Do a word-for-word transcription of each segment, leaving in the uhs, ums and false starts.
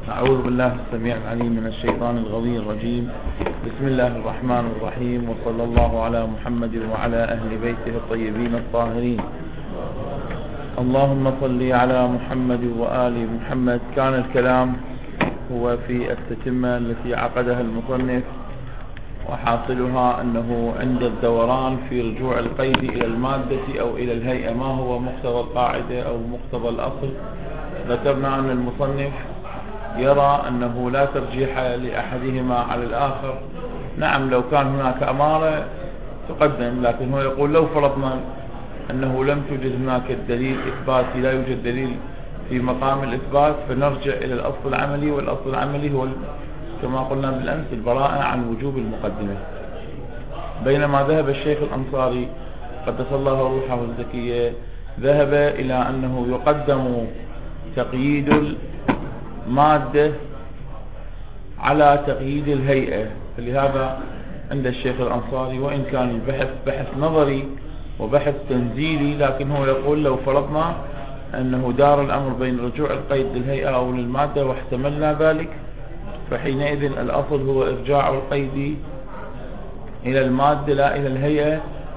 أعوذ بالله السميع العليم من الشيطان الغوي الرجيم. بسم الله الرحمن الرحيم، وصلى الله على محمد وعلى أهل بيته الطيبين الطاهرين. اللهم صل على محمد وآل محمد. كان الكلام هو في التتمة التي عقدها المصنف، وحاصلها أنه عند الدوران في رجوع القيد إلى المادة أو إلى الهيئة ما هو مقتضى القاعدة أو مقتضى الأصل. ذكرنا أن المصنف يرى أنه لا ترجيح لأحدهما على الآخر. نعم، لو كان هناك أمارة تقدم، لكن هو يقول لو فرضنا أنه لم توجد هناك الدليل إثباتي، لا يوجد دليل في مقام الإثبات، فنرجع إلى الأصل العملي، والأصل العملي هو كما قلنا بالأمس البراءة عن وجوب المقدمة. بينما ذهب الشيخ الأنصاري قدس الله روحه الزكية ذهب إلى أنه يقدم تقييد المادة على تقييد الهيئة. فلهذا عند الشيخ الأنصاري وإن كان البحث بحث نظري وبحث تنزيلي، لكن هو يقول لو فرضنا أنه دار الأمر بين رجوع القيد للهيئة أو للمادة واحتملنا ذلك، فحينئذ الأصل هو إرجاع القيد إلى المادة لا إلى الهيئة.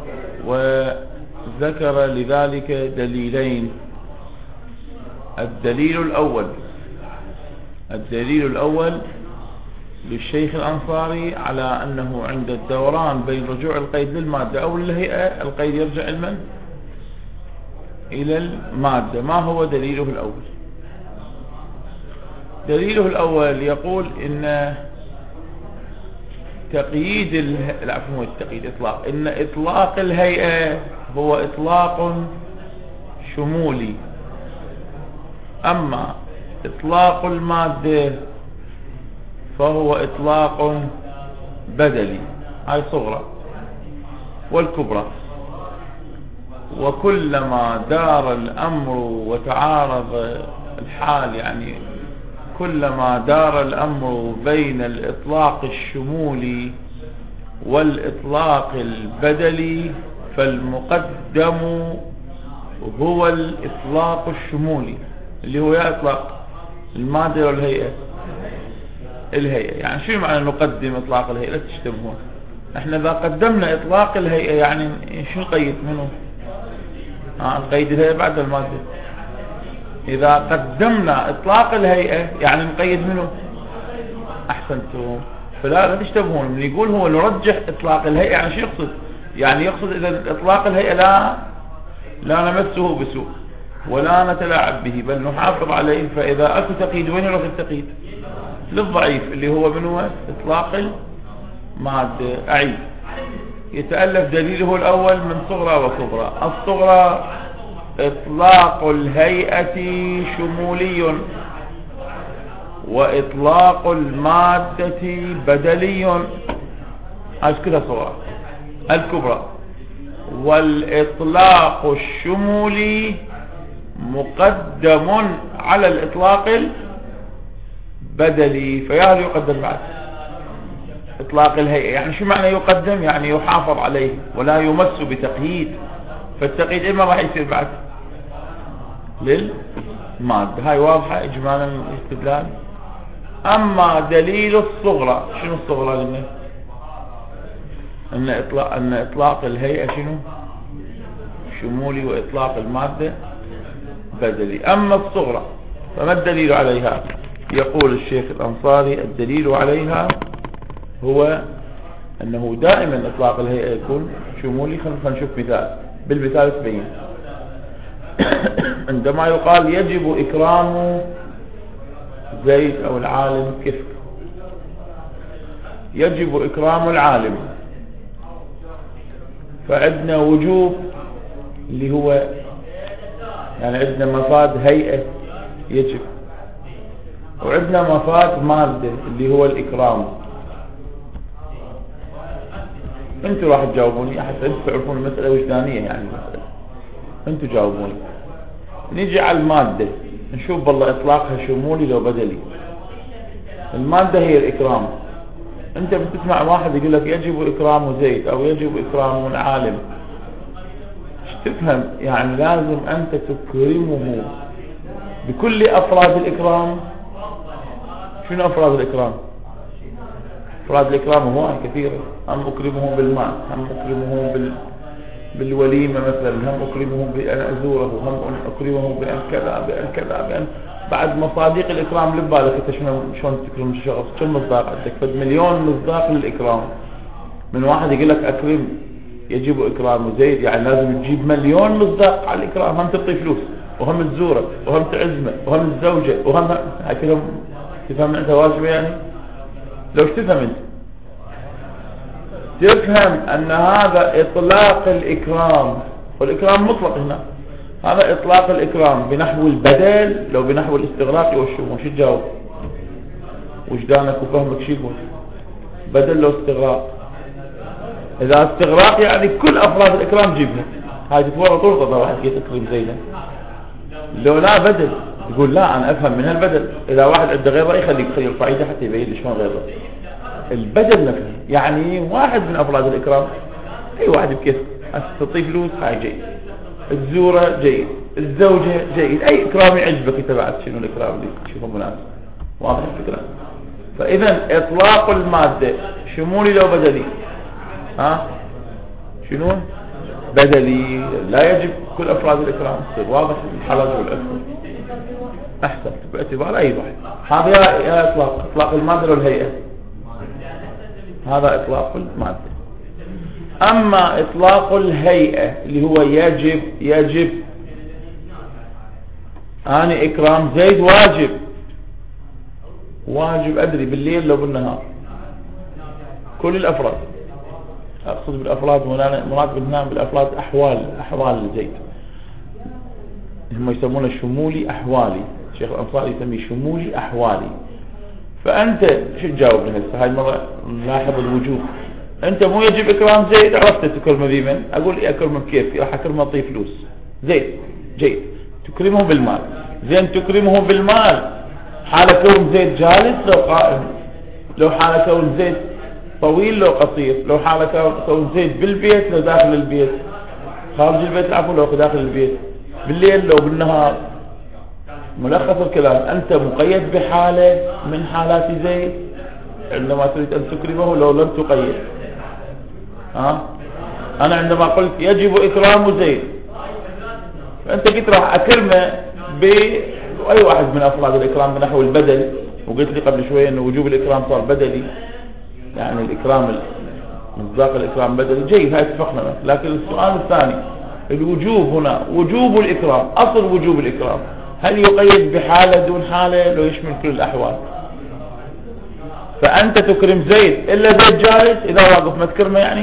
وذكر لذلك دليلين. الدليل الأول الدليل الأول للشيخ الأنصاري على أنه عند الدوران بين رجوع القيد للمادة أو للهيئة القيد يرجع المن إلى المادة. ما هو دليله الأول؟ دليله الأول يقول إن تقييد اله... لا مو التقييد إطلاق إن إطلاق الهيئة هو إطلاق شمولي، أما إطلاق المادة فهو إطلاق بدلي. هاي صغرى والكبرى. وكلما دار الأمر وتعارض الحال، يعني كلما دار الأمر بين الإطلاق الشمولي والإطلاق البدلي، فالمقدم هو الإطلاق الشمولي اللي هو يطلق المادة والهيئة. الهيئة يعني شو معنى نقدم إطلاق الهيئة؟ لا تشتبهون. احنا إذا قدمنا إطلاق الهيئة يعني شو نقيد منه؟ آه نقيد الهيئة بعد المادة. إذا قدمنا إطلاق الهيئة يعني نقيد منه. أحسنتم. فلا لا تشتبهون. من يقول هو نرجح إطلاق الهيئة يعني شو يقصد؟ يعني يقصد إذا إطلاق الهيئة لا لا نمسه بسوء ولا نتلاعب به، بل نحافظ عليه. فإذا أكو تقييد وين يروح التقييد؟ للضعيف اللي هو من هو إطلاق المادة. أعيد. يتألف دليله الأول من صغرى وكبرى. الصغرى إطلاق الهيئة شمولي، وإطلاق المادة بدلي. هذه كلها صغرى. الكبرى والإطلاق الشمولي مقدم على الإطلاق البدلي. فيهل يقدم بعد إطلاق الهيئة. يعني شو معنى يقدم؟ يعني يحافظ عليه ولا يمس بتقييد. فالتقييد إما راح يصير بعد للمادة. هاي واضحة إجمالا الاستدلال. أما دليل الصغرى، شنو الصغرى لنا؟ أن إطلاق, أن إطلاق الهيئة شنو؟ شمولي، وإطلاق المادة بدلي. أما الصغرى فما الدليل عليها؟ يقول الشيخ الأنصاري الدليل عليها هو أنه دائما إطلاق الهيئة يكون شمولي. خلينا نشوف مثال. بالمثال تبين. عندما يقال يجب إكرام زيد أو العالم، كيف يجب إكرام العالم؟ فعندنا وجوب اللي هو يعني عندنا مفاد هيئة يجب، وعندنا مفاد مادة اللي هو الإكرام. انتوا راح تجاوبوني حتى انتوا تعرفون المسألة وجدانية، يعني المسألة انتوا جاوبوني. نيجي على المادة نشوف والله إطلاقها شمولي لو بدلي. المادة هي الإكرام. انت بتسمع واحد يقول لك يجب إكرام زيد أو يجب إكرام العالم، تفهم يعني لازم أنت تكرمه بكل أفراد الإكرام شنو أفراد الإكرام؟ أفراد الإكرام هو كثيرة. هم أكرمهم بالماء، هم أكرمهم بال بالوليمة مثلا، هم أكرمهم بأن أزوره، هم أكرمهم بأن كذا بأن كذا بأن بعد مصاديق الإكرام. لبالك أنت شلون تكرم الشخص؟ كم مصداق عندك؟ فد مليون مصداق للإكرام. من واحد يقول لك أكرم يجب إكرام زيد، يعني لازم تجيب مليون مصداق على الإكرام. هم تعطي فلوس، وهم تزوره، وهم تعزمه، وهم الزوجة، وهم هكذا. تفهم أنت واجبة يعني؟ لو تفهم أنت تفهم أن هذا إطلاق الإكرام، والإكرام مطلق هنا. هذا إطلاق الإكرام بنحو البدل، لو بنحو الاستغراق والشمول. شو تجاوب؟ وجدانك وفهمك شو يقول؟ بدل لو استغراق؟ إذا استغراق يعني كل أفراد الإكرام جيبها. هاي تتورط طرطة واحد كيف تكرم زينة. لو لا بدل يقول لا أنا أفهم من هالبدل. إذا واحد عنده غير رأي خليك خلي القاعدة حتى يبين لي شلون غير رأي. البدل نفسه يعني واحد من أفراد الإكرام. أي واحد بكيف تعطي فلوس هاي جيد، الزورة جيد، الزوجة جيد، أي إكرام يعجبك أنت بعد. شنو الإكرام اللي تشوفه مناسب؟ واضح الفكرة؟ فإذا إطلاق المادة شمولي لو بدلي؟ ها شنو؟ بدلي. لا يجب كل أفراد الإكرام. يصير واضح الحلال والأكل. أحسن باعتبار أي واحد. هذا يا إطلاق إطلاق المادة والهيئة. هذا إطلاق المادة. أما إطلاق الهيئة اللي هو يجب يجب أنا إكرام زيد واجب. واجب أدري بالليل لو بالنهار كل الأفراد. أقصد بالأفراد مراد بالنام بالأفراد أحوال أحوال زيد. هم يسمونه شمولي أحوالي. الشيخ الأنصاري يسميه شمولي أحوالي. فأنت شو تجاوب هسه؟ هاي المرة نلاحظ الوجوب. أنت مو يجب إكرام زيد، عرفت تكرمه بمن؟ أقول إيه أكرمه بكيف؟ راح أكرمه أعطيه فلوس. زيد جيد تكرمه بالمال. زين تكرمه بالمال حال كون زيد جالس لو قائم، لو حال كون زيد طويل لو قصير، لو حال كون زيد بالبيت لو داخل البيت، خارج البيت عفوا لو داخل البيت، بالليل لو بالنهار. ملخص الكلام أنت مقيد بحالة من حالات زيد عندما تريد أن تكرمه لو لم تقيد. ها أنا عندما قلت يجب إكرام زيد فأنت قلت راح أكرمه بأي واحد من أفراد الإكرام بنحو البدل، وقلت لي قبل شوية أن وجوب الإكرام صار بدلي، يعني الإكرام مصداق الإكرام بدلي. جيد هاي اتفقنا. لكن السؤال الثاني الوجوب هنا وجوب الإكرام، أصل وجوب الإكرام هل يقيد بحالة دون حالة لو يشمل كل الأحوال؟ فأنت تكرم زيد إلا زيد جالس، إذا واقف ما تكرمه يعني؟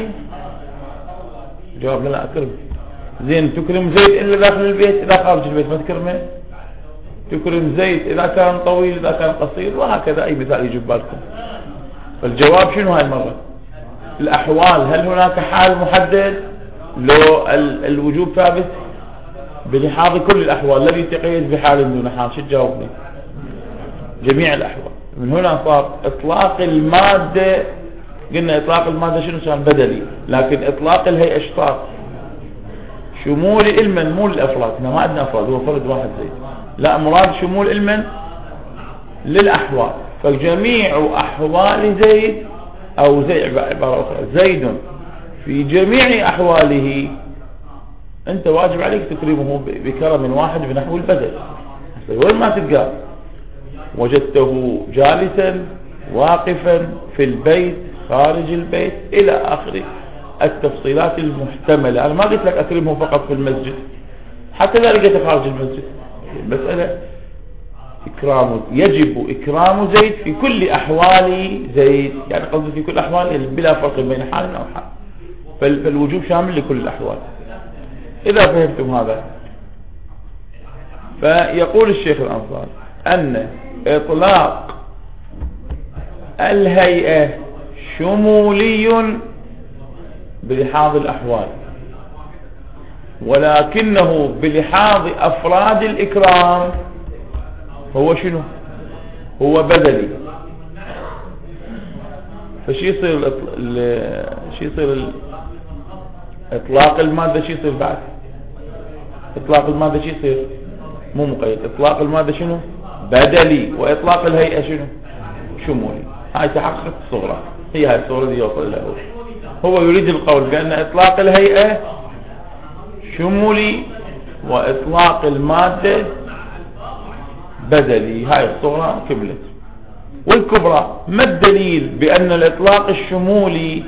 جواب لا أكرم. زين تكرم زيد إلا داخل البيت، إذا خارج البيت ما تكرمه؟ تكرم زيد إذا كان طويل إذا كان قصير، وهكذا أي مثال يجب بالكم. فالجواب شنو هاي المرة؟ الأحوال هل هناك حال محدد؟ لو الوجوب ثابت بلحاظ كل الأحوال الذي تقيد بحال دون حال. شو تجاوبني؟ جميع الأحوال. من هنا صار إطلاق المادة. قلنا إطلاق المادة شنو كان بدلي، لكن إطلاق الهيئة ايش صار؟ شمول علما مو للأفراد. احنا ما عندنا أفراد، هو فرد واحد زيد. لا مراد شمول علما للأحوال. فجميع أحوال زيد أو زيد عبارة أخرى زيد في جميع أحواله أنت واجب عليك تكرمه بكرم واحد بنحو البدل. وين ما تلقى وجدته جالسا واقفا في البيت خارج البيت إلى آخر التفصيلات المحتملة. أنا ما قلت لك أكرمه فقط في المسجد، حتى لا لقيته خارج المسجد. المسألة إكرام يجب إكرام زيد في كل أحوال زيد، يعني قصدي في كل أحوال بلا فرق بين حال أو حال. فالوجوب شامل لكل الأحوال. إذا فهمتم هذا، فيقول الشيخ الأنصاري أن إطلاق الهيئة شمولي بلحاظ الأحوال، ولكنه بلحاظ أفراد الإكرام هو شنو؟ هو بدلي. فشي يصير شي يصير إطلاق المادة شي يصير بعد؟ إطلاق المادة شي يصير؟ مو مقيد. إطلاق المادة شنو؟ بدلي. وإطلاق الهيئة شنو؟ شمولي. هاي تحققت الصورة، هي هاي الصورة اللي يوصل لها. هو يريد القول بأن إطلاق الهيئة شمولي وإطلاق المادة بدلي. هاي الصورة كملت. والكبرى: ما الدليل بأن الإطلاق الشمولي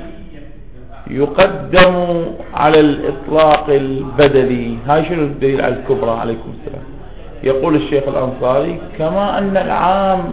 يقدم على الإطلاق البدلي؟ هاي شنو الدليل على الكبرى؟ عليكم السلام. يقول الشيخ الأنصاري: كما أن العام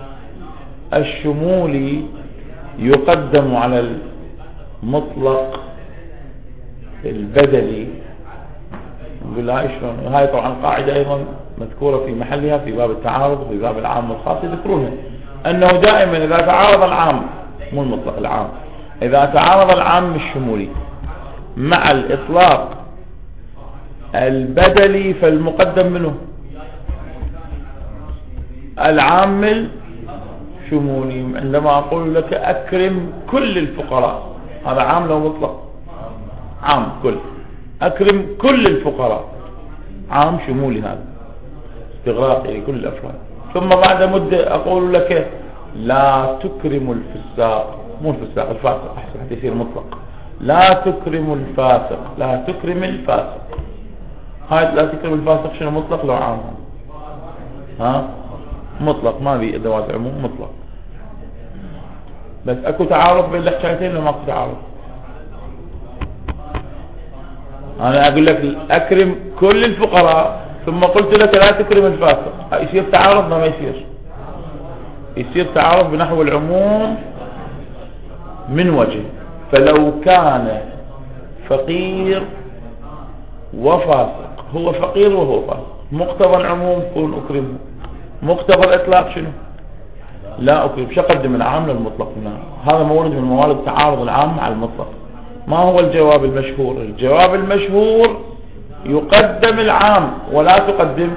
الشمولي يقدم على المطلق البدلي. نقول هاي شلون؟ هاي طبعا قاعدة أيضا مذكورة في محلها في باب التعارض، في باب العام والخاص يذكرونها، أنه دائما إذا تعارض العام، مو المطلق، العام، إذا تعارض العام الشمولي مع الإطلاق البدلي فالمقدم منه العام الشمولي. عندما أقول لك أكرم كل الفقراء، هذا عام لو مطلق؟ عام كل. أكرم كل الفقراء، عام شمولي، هذا استغراقي لكل الأفراد. ثم بعد مدة أقول لك لا تكرم الفساق، مو الفساق، الفاسق أحسن حتى يصير مطلق. لا تكرم الفاسق، لا تكرم الفاسق. هاي لا تكرم الفاسق شنو؟ مطلق لو عام؟ ها مطلق، ما بي أدوات عموم، مطلق. بس أكو تعارض بين الحكايتين ولا ماكو تعارض؟ أنا أقول لك أكرم كل الفقراء ثم قلت لك لا تكرم الفاسق، يصير تعارض ما يصير؟ يصير تعارض بنحو العموم من وجه. فلو كان فقير وفاسق، هو فقير وهو فاسق، مقتضى العموم كون أكرمه، مقتضى الإطلاق شنو؟ لا أكرم. شو أقدم؟ العام للمطلق. هذا مورد من موارد تعارض العام مع المطلق. ما هو الجواب المشهور؟ الجواب المشهور يقدم العام ولا تقدم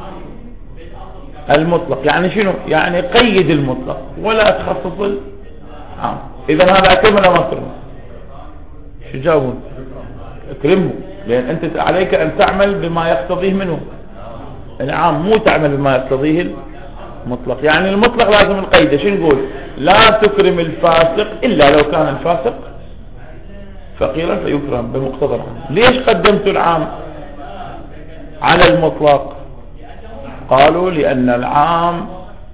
المطلق. يعني شنو؟ يعني قيد المطلق ولا تخصص العام. إذا هذا أكرم ولا ما أكرمه؟ شو جاوبون؟ أكرمه، لأن أنت عليك أن تعمل بما يقتضيه منه العام، مو تعمل بما يقتضيه المطلق. يعني المطلق لازم القيد. شو نقول؟ لا تكرم الفاسق إلا لو كان الفاسق فقيرا فيكرم بمقتضى العام. ليش قدمت العام على المطلق؟ قالوا لأن العام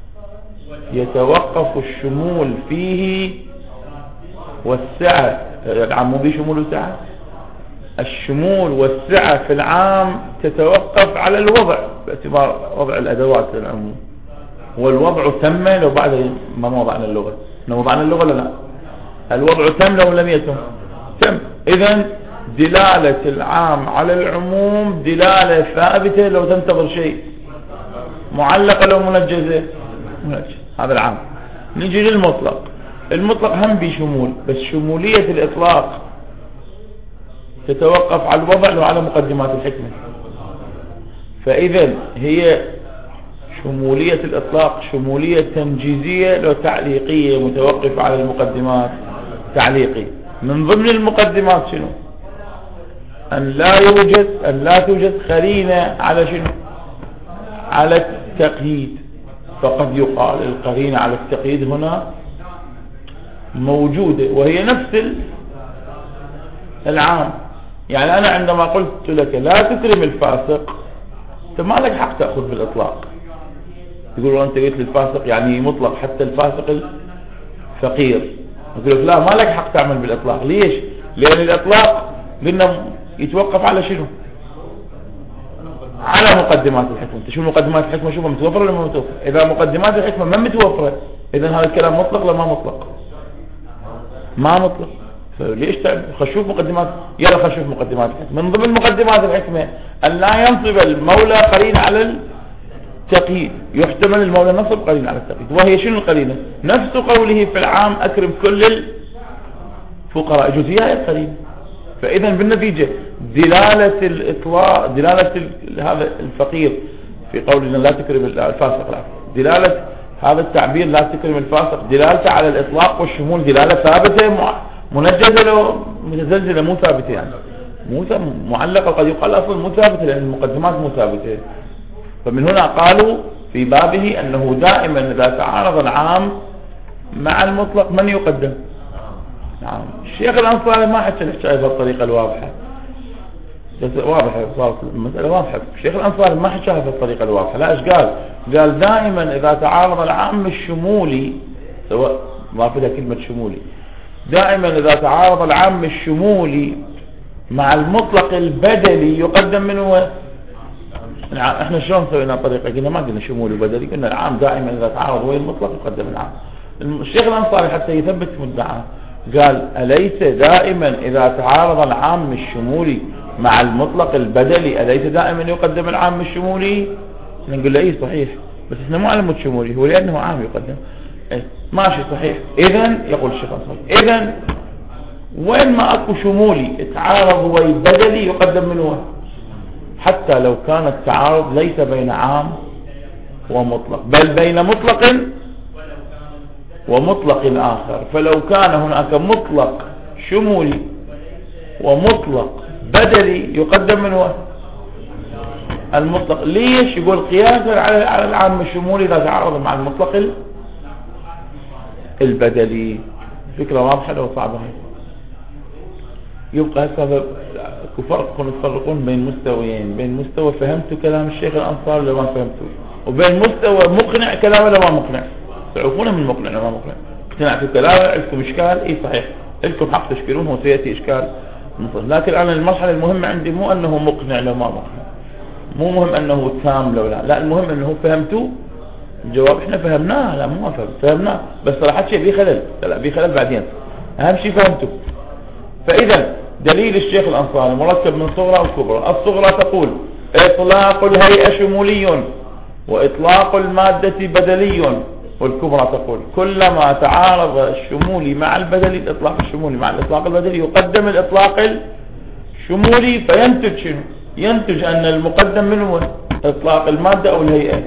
يتوقف الشمول فيه والسعة. العام مو بشمول وسعة، الشمول والسعة في العام تتوقف على الوضع باعتبار وضع الأدوات للعموم. والوضع تم لو بعد ما وضعنا اللغة. لو وضعنا اللغة لا لا الوضع تم لو لم يتم تم. إذن دلالة العام على العموم دلالة ثابتة لو تنتظر شيء، معلقة لو منجزة منجز. هذا العام. نجي للمطلق. المطلق هم بشمول، بس شمولية الإطلاق تتوقف على الوضع لو على مقدمات الحكمة. فإذا هي شمولية الإطلاق شمولية تنجيزية لو تعليقية متوقفة على المقدمات تعليقي. من ضمن المقدمات شنو؟ أن لا يوجد أن لا توجد قرينة على شنو؟ على التقييد. فقد يقال القرينة على التقييد هنا موجودة وهي نفس العام. يعني أنا عندما قلت لك لا تكرم الفاسق، أنت ما لك حق تأخذ بالإطلاق. يقولوا أنت قلت للفاسق يعني مطلق حتى الفاسق الفقير. يقول لك لا، ما لك حق تعمل بالإطلاق. ليش؟ لأن الإطلاق قلنا يتوقف على شنو؟ على مقدمات الحكمة. شو مقدمات الحكمة؟ شوفها متوفرة ولا ما متوفرة؟ إذا مقدمات الحكمة ما متوفرة إذن هذا الكلام مطلق ولا ما مطلق؟ ما مطلق. فليش تعمل؟ خشوف مقدمات. يلا خشوف مقدمات الحكمة. من ضمن مقدمات الحكمة أن لا ينصب المولى قرين على التقييد. يحتمل المولى نصب قرين على التقييد، وهي شنو القرينة؟ نفس قوله في العام أكرم كل الفقراء، جزئية القرينة. فإذا بالنتيجة دلالة الإطلاق دلالة هذا الفقير في قولنا لا تكرم الفاسق، لا دلالة هذا التعبير لا تكرم الفاسق دلالته على الإطلاق والشمول دلالة ثابتة منجزة لو متزلزلة مو ثابتة. يعني مو معلقة، قد يقال أصلا مو ثابتة لأن المقدمات مو ثابتة. فمن هنا قالوا في بابه أنه دائما إذا تعارض العام مع المطلق من يقدم؟ نعم. الشيخ الأنصاري ما حكى الحكاية بالطريقة الواضحة، بس واضحة، صارت المسألة واضحة. الشيخ الأنصاري ما حكاها بالطريقة الواضحة، لا. ايش قال؟ قال دائما إذا تعارض العام الشمولي، سواء ما فيها كلمة شمولي، دائما إذا تعارض العام الشمولي مع المطلق البدلي يقدم منه. احنا شلون سوينا طريقة؟ قلنا ما قلنا شمولي وبدلي، قلنا العام دائما إذا تعارض وين المطلق يقدم العام. الشيخ الأنصاري حتى يثبت مدعاه قال أليس دائما إذا تعارض العام الشمولي مع المطلق البدلي أليس دائما يقدم العام الشمولي؟ نقول له ايه صحيح، بس احنا مو على مود شمولي، هو لأنه عام يقدم. ايه ماشي صحيح. اذن يقول الشيخ الأنصاري اذن وين ما اكو شمولي تعارض وين بدلي يقدم منه، حتى لو كان التعارض ليس بين عام ومطلق بل بين مطلق ومطلق آخر. فلو كان هناك مطلق شمولي ومطلق بدلي يقدم منه المطلق. ليش؟ يقول قياسا على العام الشمولي إذا تعارض مع المطلق البدلي. فكرة واضحة لو صعبة هاي. يبقى هذا فرق تفرقون بين مستويين، بين مستوى فهمتوا كلام الشيخ الأنصاري ولا ما فهمتوا، وبين مستوى مقنع كلامه ولا ما مقنع. تعرفون من مقنع ولا ما مقنع؟ اقتنعتوا كلامه، عندكم إشكال، اي صحيح لكم حق تشكلون، هو سيأتي إشكال مطلق. لكن أنا المرحلة المهمة عندي مو أنه مقنع لو ما مقنع، مو مهم أنه تام لو لا، لا المهم أنه فهمتوا الجواب. احنا فهمناه، لا مو فهم فهمناه، بس صراحة شيء بيه خلل، لا بيه خلل بعدين، أهم شيء فهمتوا. فإذا دليل الشيخ الأنصاري مركب من صغرى وكبرى. الصغرى تقول إطلاق الهيئة شمولي وإطلاق المادة بدلي، والكبرى تقول كلما تعارض الشمولي مع البدلي، الإطلاق الشمولي مع الإطلاق البدلي، يقدم الإطلاق الشمولي. فينتج شنو؟ ينتج أن المقدم منه إطلاق المادة أو الهيئة،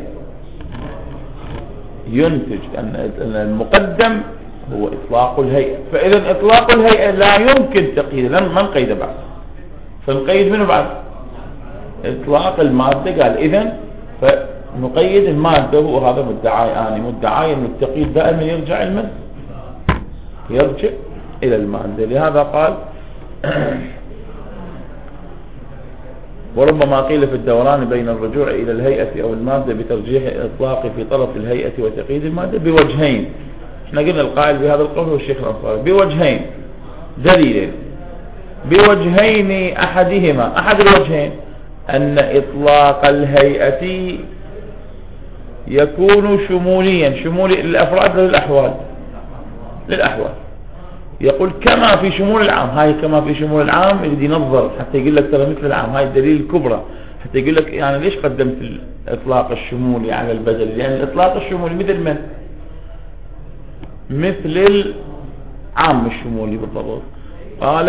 ينتج أن المقدم هو إطلاق الهيئة. فإذا إطلاق الهيئة لا يمكن تقييد، لن ما نقيده بعد، فنقيد منه بعد إطلاق المادة. قال إذن فنقيد المادة، وهذا مدعاي أنا مدعاي أن التقييد دائما يرجع المد يرجع إلى المادة. لهذا قال وربما قيل في الدوران بين الرجوع إلى الهيئة أو المادة بترجيح الإطلاق في طرف الهيئة وتقييد المادة بوجهين. احنا قلنا القائل بهذا القول هو الشيخ الأنصاري، بوجهين دليلين، بوجهين أحدهما أحد الوجهين أن إطلاق الهيئة يكون شموليا، شمولي للأفراد للأحوال للأحوال يقول كما في شمول العام. هاي كما في شمول العام يريد ينظر حتى يقول لك ترى مثل العام، هاي الدليل الكبرى حتى يقول لك يعني ليش قدمت الإطلاق الشمولي على البدل؟ لأن يعني الإطلاق الشمولي مثل من؟ مثل العام الشمولي بالضبط. قال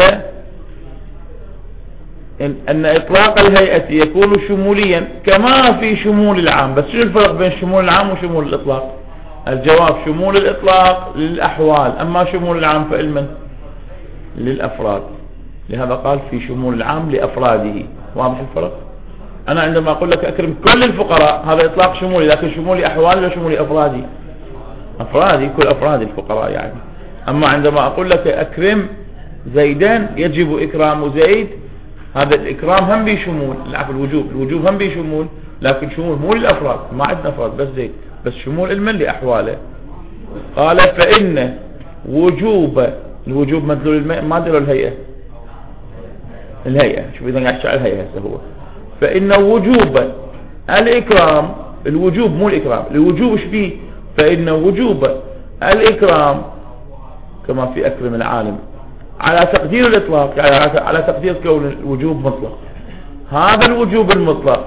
إن, أن إطلاق الهيئة يكون شموليا كما في شمول العام. بس شو الفرق بين شمول العام وشمول الإطلاق؟ الجواب شمول الإطلاق للأحوال، أما شمول العام فإلمن للأفراد. لهذا قال في شمول العام لأفراده. واضح الفرق؟ أنا عندما أقول لك أكرم كل الفقراء هذا إطلاق شمولي، لكن شمولي أحوال ولا شمولي أفرادي؟ أفرادي، كل أفراد الفقراء يعني. أما عندما أقول لك أكرم زيدان يجب إكرام زيد، هذا الإكرام هم بشمول، العفو الوجوب، الوجوب هم بشمول، لكن شمول مو للأفراد، ما عندنا أفراد بس زيد، بس شمول المن لأحواله. قال فإن وجوب، الوجوب مدلول المادة والهيئة، الهيئة شوف إذا قاعد شعر الهيئة هو. فإن وجوب الإكرام، الوجوب مو الإكرام، الوجوب ايش فيه؟ فإن وجوب الإكرام كما في أكرم العالم على تقدير الإطلاق، يعني على تقدير كون الوجوب مطلق. هذا الوجوب المطلق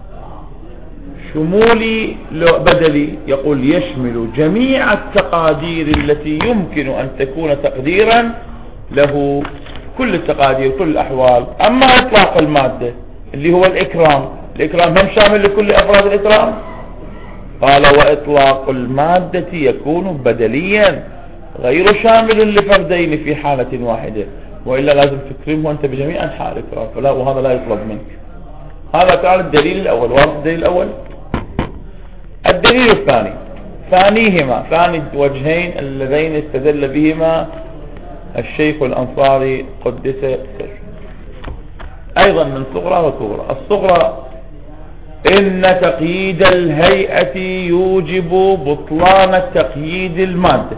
شمولي بدلي، يقول يشمل جميع التقادير التي يمكن أن تكون تقديرا له، كل التقادير كل الأحوال. أما إطلاق المادة اللي هو الإكرام، الإكرام هم شامل لكل أفراد الإكرام. قال وإطلاق المادة يكون بدليا غير شامل لفردين في حالة واحدة، وإلا لازم تكرمه أنت بجميع أنحاء الإكرام، فلا وهذا لا يطلب منك. هذا كان الدليل الأول. واضح الدليل الأول. الدليل الثاني ثانيهما، ثاني الوجهين اللذين استدل بهما الشيخ الأنصاري قدس سره، أيضا من صغرى وكبرى. الصغرى: إن تقييد الهيئة يوجب بطلان تقييد المادة،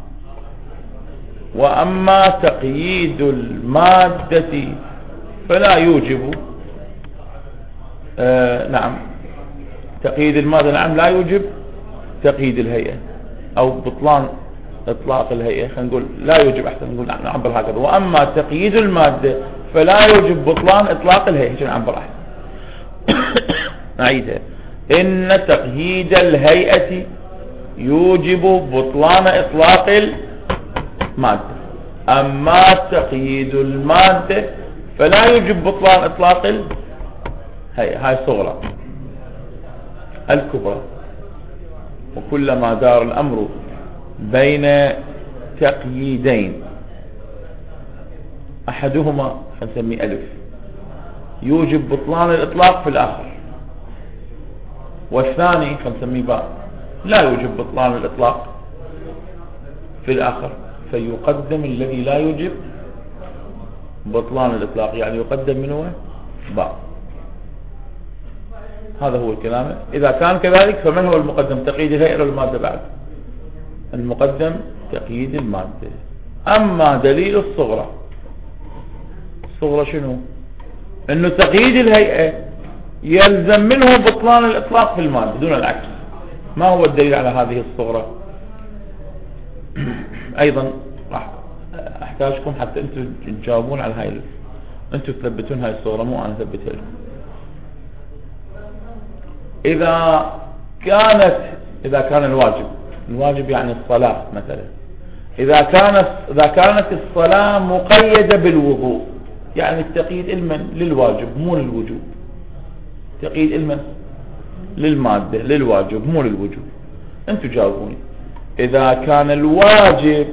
وأما تقييد المادة فلا يوجب آه نعم تقييد المادة نعم لا يوجب تقييد الهيئة أو بطلان إطلاق الهيئة. خلينا نقول لا يوجب، أحسن نقول نعبر هكذا. وأما تقييد المادة فلا يوجب بطلان إطلاق الهيئة. شو نعبر أحسن؟ نعيدها: إن تقييد الهيئة يوجب بطلان إطلاق المادة، أما تقييد المادة فلا يوجب بطلان إطلاق الهيئة. هاي الصغرى. الكبرى: وكلما دار الأمر بين تقييدين أحدهما فنسميه ألف يوجب بطلان الإطلاق في الآخر، والثاني فنسميه باء لا يوجب بطلان الإطلاق في الآخر، فيقدم الذي لا يوجب بطلان الإطلاق، يعني يقدم منه باء. هذا هو الكلام. إذا كان كذلك فمن هو المقدم؟ تقييد الهيئة والمادة بعد. المقدم تقييد المادة. أما دليل الصغرى، الصغرى شنو؟ إنه تقييد الهيئة يلزم منه بطلان الإطلاق في المادة دون العكس. ما هو الدليل على هذه الصغرى؟ أيضا راح أحتاجكم حتى أنتم تجاوبون على هاي، أنتم تثبتون هاي الصغرى مو أنا أثبتها لكم. إذا كانت إذا كان الواجب الواجب يعني الصلاة مثلا، إذا كانت إذا كانت الصلاة مقيدة بالوضوء، يعني التقييد علما للواجب مو للوجوب، تقييد علما للمادة للواجب مو للوجوب. أنتم جاوبوني. إذا كان الواجب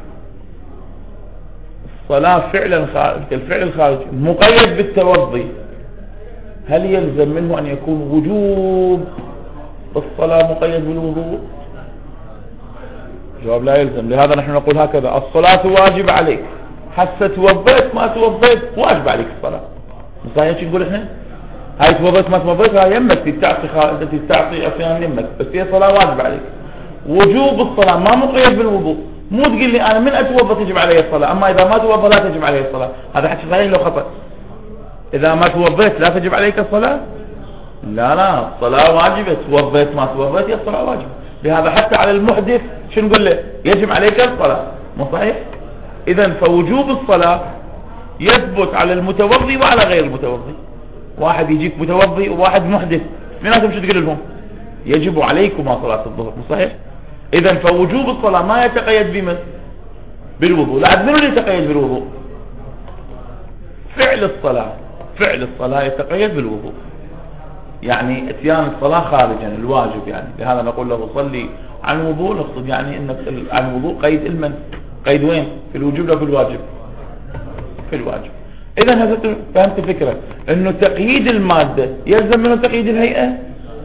الصلاة فعلا خارج الفعل الخارجي مقيد بالتوضي، هل يلزم منه أن يكون وجوب الصلاة مقيد بالوضوء؟ جواب: لا يلزم. لهذا نحن نقول هكذا: الصلاة واجب عليك، حتى توضيت ما توضيت واجب عليك الصلاة. صحيح شو نقول احنا؟ هاي توضيت ما توضيت هاي يمك تعطي خالد تعطي أفيان يمك، بس هي صلاة واجب عليك. وجوب الصلاة ما مقيد بالوضوء، مو تقول لي أنا من أتوضى تجب علي الصلاة، أما إذا ما توضى لا تجب علي الصلاة. هذا حكي صحيح لو خطأ؟ إذا ما توضيت لا تجب عليك الصلاة؟ لا لا، الصلاة واجبة. توضيت ما توضيت هي الصلاة واجبة. لهذا حتى على المحدث شو نقول له؟ يجب عليك الصلاة. مو صحيح؟ إذن فوجوب الصلاة يثبت على المتوضي وعلى غير المتوضي. واحد يجيك متوضي وواحد محدث، اثنيناتهم شو تقول لهم؟ يجب عليكما صلاة الظهر. مو صحيح؟ إذن فوجوب الصلاة ما يتقيد بمن؟ بالوضوء. لا، منو اللي يتقيد بالوضوء؟ فعل الصلاة فعل الصلاة يتقيد بالوضوء، يعني اتيان الصلاة خارجا الواجب. يعني لهذا نقول له صلي عن وضوء، نقصد يعني ان عن وضوء قيد المن قيد وين؟ في الوجوب لا في الواجب؟ في الواجب. اذا هذا فهمت الفكرة، انه تقييد المادة يلزم منه تقييد الهيئة.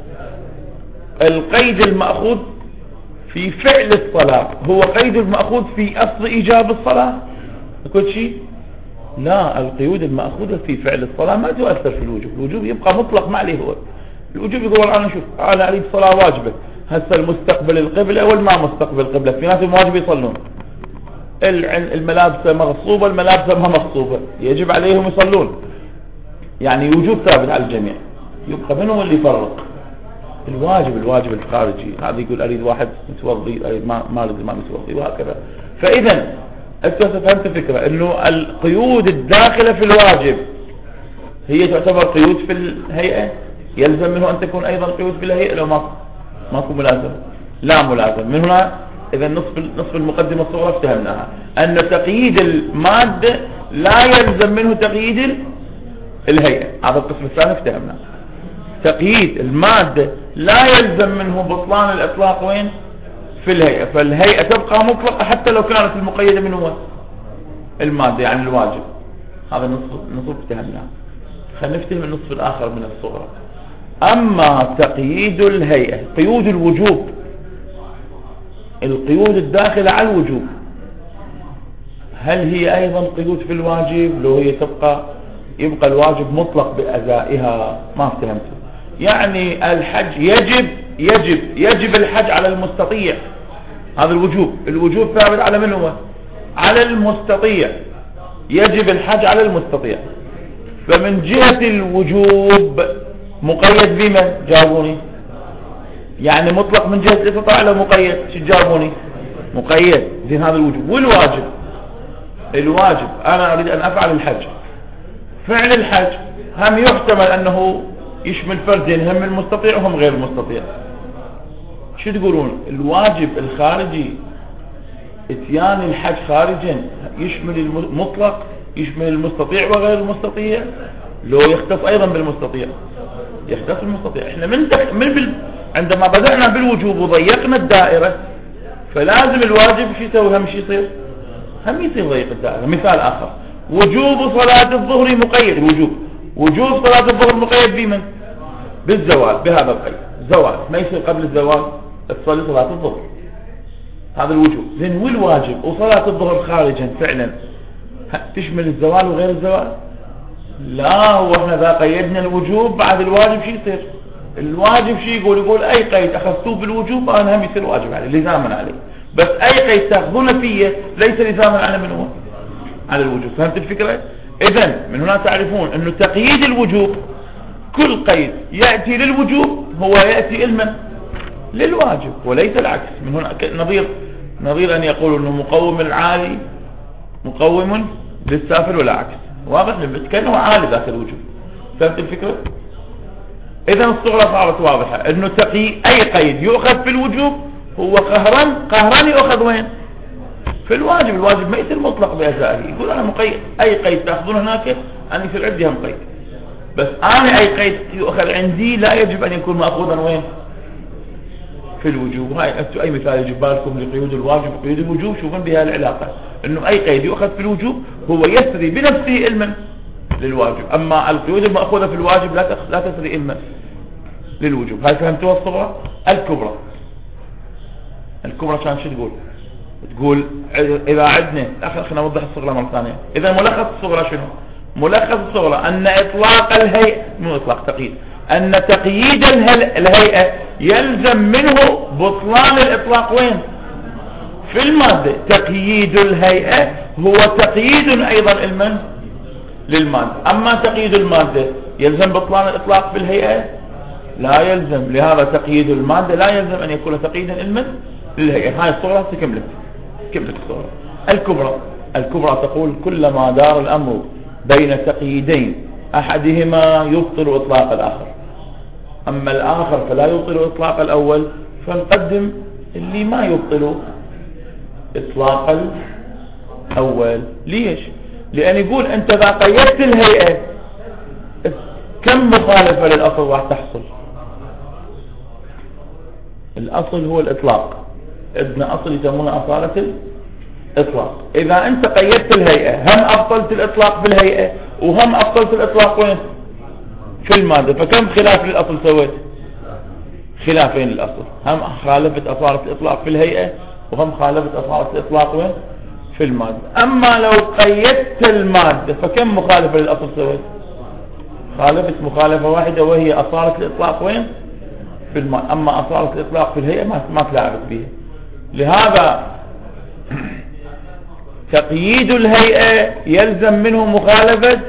القيد المأخوذ في فعل الصلاة هو قيد المأخوذ في اصل ايجاب الصلاة. كل شيء لا، القيود المأخوذة في فعل الصلاة ما تؤثر في الوجوب. الوجوب يبقى مطلق ما عليه هو. الوجوب يقول أنا شوف أنا أريد صلاة واجبة، هسه المستقبل القبلة والما مستقبل القبلة، في ناس واجب يصلون، الملابس مغصوبة الملابس ما مغصوبة، يجب عليهم يصلون، يعني وجوب ثابت على الجميع. يبقى منهم اللي يفرق؟ الواجب الواجب الخارجي. هذا يقول أريد واحد متوضي، أريد ما ما أريد ما متوضي، وهكذا. فإذا أنت فهمت الفكرة، إنه القيود الداخلة في الواجب هي تعتبر قيود في الهيئة، يلزم منه أن تكون أيضا قيود في الهيئة لو ما ماكو ملازم؟ لا ملازم. من هنا إذا نصف نصف المقدمة الصغرى افتهمناها، أن تقييد المادة لا يلزم منه تقييد الهيئة. هذا القسم الثاني افتهمناه. تقييد المادة لا يلزم منه بطلان الإطلاق وين؟ في الهيئة. فالهيئة تبقى مطلقة حتى لو كانت المقيدة من هو المادة، يعني الواجب. هذا نصف نصف افتهمناه. خلينا نفتهم النصف الآخر من الصغرى. أما تقييد الهيئة، قيود الوجوب القيود الداخلة على الوجوب هل هي أيضا قيود في الواجب؟ لو هي تبقى يبقى الواجب مطلق بأدائها. ما فهمت يعني الحج يجب يجب يجب الحج على المستطيع، هذا الوجوب. الوجوب ثابت على من هو؟ على المستطيع، يجب الحج على المستطيع. فمن جهة الوجوب مقيد بمن؟ جاوبوني. يعني مطلق من جهة الاستطاعة لو مقيد؟ شو جاوبوني؟ مقيد. زين هذا الوجوب. والواجب، الواجب أنا أريد أن أفعل الحج، فعل الحج هم يحتمل أنه يشمل فردين، هم المستطيع وهم غير المستطيع. شو تقولون؟ الواجب الخارجي اتيان الحج خارجا يشمل المطلق، يشمل المستطيع وغير المستطيع؟ لو يختص أيضا بالمستطيع، يختص بالمستطيع. احنا من, تك... من بال... عندما بدأنا بالوجوب وضيقنا الدائرة، فلازم الواجب شو يسوي؟ هم شو يصير؟ هم يصير ضيق الدائرة. مثال آخر، وجوب صلاة الظهر مقيد، الوجوب وجوب صلاة الظهر مقيد بمن؟ بالزوال، بهذا القيد. زوال ما يصير قبل الزوال تصلي صلاة الظهر، هذا الوجوب. زين والواجب وصلاة الظهر خارجا فعلا تشمل الزوال وغير الزوال؟ لا، هو احنا ذا قيدنا الوجوب، بعد الواجب شو يصير؟ الواجب شو يقول؟ يقول اي قيد اخذتوه بالوجوب انا هم يصير واجب عليه، لزاما عليه. بس اي قيد تاخذونه فيه ليس لزاما على من هو؟ على الوجوب. فهمت الفكرة؟ اذن من هنا تعرفون انه تقييد الوجوب كل قيد يأتي للوجوب هو يأتي علما للواجب وليس العكس. من هنا نظير نظير ان يقول انه مقوم العالي مقوم للسافل ولا عكس. واضح؟ كأنه عالي ذاك الوجوب. فهمت الفكرة؟ اذا الصورة صارت واضحة انه تقي اي قيد يؤخذ في الوجوب هو قهرا قهرا يؤخذ وين؟ في الواجب. الواجب ما يصير مطلق بأجزائه. يقول انا مقيد، اي قيد تاخذون هناك انا يصير عندي هم قيد، بس انا اي قيد يؤخذ عندي لا يجب ان يكون مأخوذا وين؟ في الوجوب. هاي انتم اي مثال يجب بالكم لقيود الواجب وقيود الوجوب شوفون بها العلاقة، انه اي قيد يؤخذ في الوجوب هو يسري بنفسه علما للواجب، اما القيود المأخوذة في الواجب لا لا تسري علما للوجوب. هاي فهمتوها الصغرى؟ الكبرى الكبرى كان شو تقول؟ تقول اذا عدنا اخر خلينا نوضح الصغرى مرة ثانية. اذا ملخص الصغرى شنو؟ ملخص الصغرى ان اطلاق الهيئة، مو اطلاق تقييد، ان تقييد الهيئة يلزم منه بطلان الاطلاق وين؟ في المادة. تقييد الهيئة هو تقييد ايضا علما للمادة. اما تقييد المادة يلزم بطلان الاطلاق في الهيئة؟ لا يلزم. لهذا تقييد المادة لا يلزم ان يكون تقييدا علما للهيئة. هاي الصورة تكملت كملت الصورة. الكبرى الكبرى تقول كلما دار الامر بين تقييدين احدهما يبطل اطلاق الاخر، اما الاخر فلا يبطل اطلاق الاول، فنقدم اللي ما يبطل اطلاق الاول. ليش؟ لان يقول انت اذا قيدت الهيئة كم مخالفة للاصل راح تحصل؟ الاصل هو الاطلاق، ابن اصل يسمونه اصالة الاطلاق. اذا انت قيدت الهيئة هم ابطلت الاطلاق في الهيئة وهم ابطلت الاطلاق وين؟ في المادة. فكم خلاف للاصل سويت؟ خلافين للاصل، هم خالفت اصالة الاطلاق في الهيئة وهم خالفت اصالة الاطلاق وين؟ في المادة. اما لو قيدت المادة فكم مخالفة للاصل سويت؟ خالفت مخالفة واحدة وهي اصالة الاطلاق وين؟ في المادة. اما اصالة الاطلاق في الهيئة ما ما تلاعبت بها. لهذا تقييد الهيئة يلزم منه مخالفة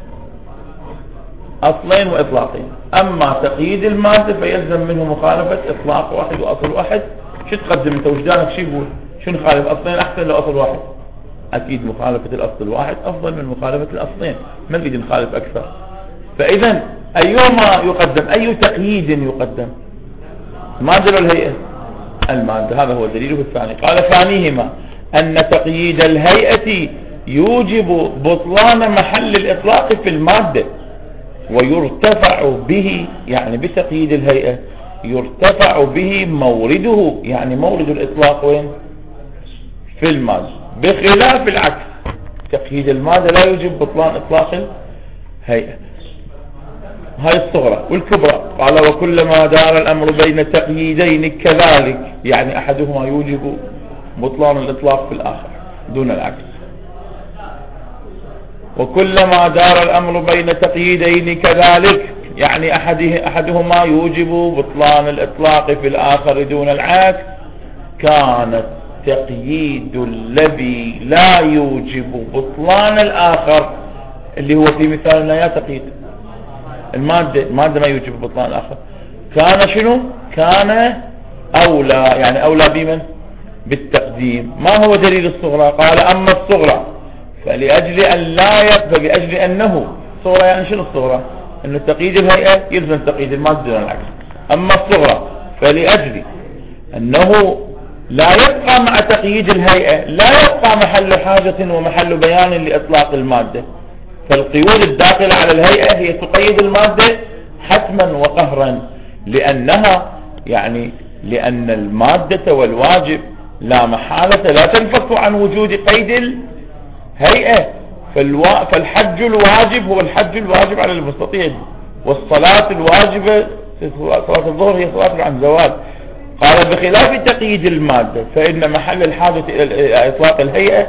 اصلين واطلاقين، اما تقييد المادة فيلزم منه مخالفة اطلاق واحد واصل واحد. شو تقدم انت؟ وجدانك شو يقول؟ شو نخالف؟ اصلين احسن لو اصل واحد؟ اكيد مخالفة الاصل الواحد افضل من مخالفة الاصلين، ما نريد نخالف اكثر. فاذا ايهما يقدم؟ اي تقييد يقدم؟ مادة الهيئة؟ المادة. هذا هو دليله الثاني. قال ثانيهما ان تقييد الهيئة يوجب بطلان محل الاطلاق في المادة ويرتفع به، يعني بتقييد الهيئة يرتفع به مورده، يعني مورد الاطلاق وين؟ في المادة، بخلاف العكس. تقييد المادة لا يوجب بطلان اطلاق الهيئة. هاي الصغرى. والكبرى قال وكلما دار الأمر بين تقييدين كذلك، يعني أحدهما يوجب بطلان الإطلاق في الآخر دون العكس. وكلما دار الأمر بين تقييدين كذلك، يعني أحده أحدهما يوجب بطلان الإطلاق في الآخر دون العكس، كان التقييد الذي لا يوجب بطلان الآخر اللي هو في مثالنا يا تقييد المادة، المادة ما يوجب بطلان الآخر، كان شنو؟ كان أولى، يعني أولى بمن؟ بالتقديم. ما هو دليل الصغرى؟ قال أما الصغرى فلأجل أن لا يبقى، بأجل أنه صغرى، يعني شنو الصغرى؟ أنه تقييد الهيئة يلزم تقييد المادة دون العكس. أما الصغرى فلأجل أنه لا يبقى مع تقييد الهيئة، لا يبقى محل حاجة ومحل بيان لإطلاق المادة، فالقيود الداخلة على الهيئة هي تقيد المادة حتما وقهرا، لأنها يعني لأن المادة والواجب لا محالة لا تنفك عن وجود قيد الهيئة. فالوا... فالحج الواجب هو الحج الواجب على المستطيع، والصلاة الواجبة صلاة الظهر هي صلاة عن زوال. قال بخلاف تقييد المادة فإن محل الحاجة إلى إطلاق الهيئة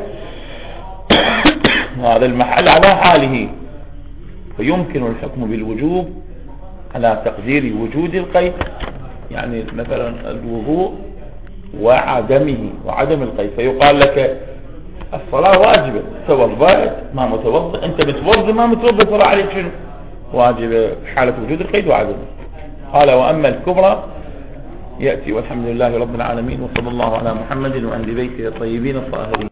هذا المحل على حاله، فيمكن الحكم بالوجوب على تقدير وجود القيد، يعني مثلا الوضوء وعدمه وعدم القيد، فيقال لك الصلاة واجبة، توضأت ما متوضأ، انت متوضأ ما متوضأ، صلاة عليك شنو؟ واجبة في حالة وجود القيد وعدمه. قال وأما الكبرى يأتي. والحمد لله رب العالمين، وصلى الله على محمد وعلى بيته الطيبين الطاهرين.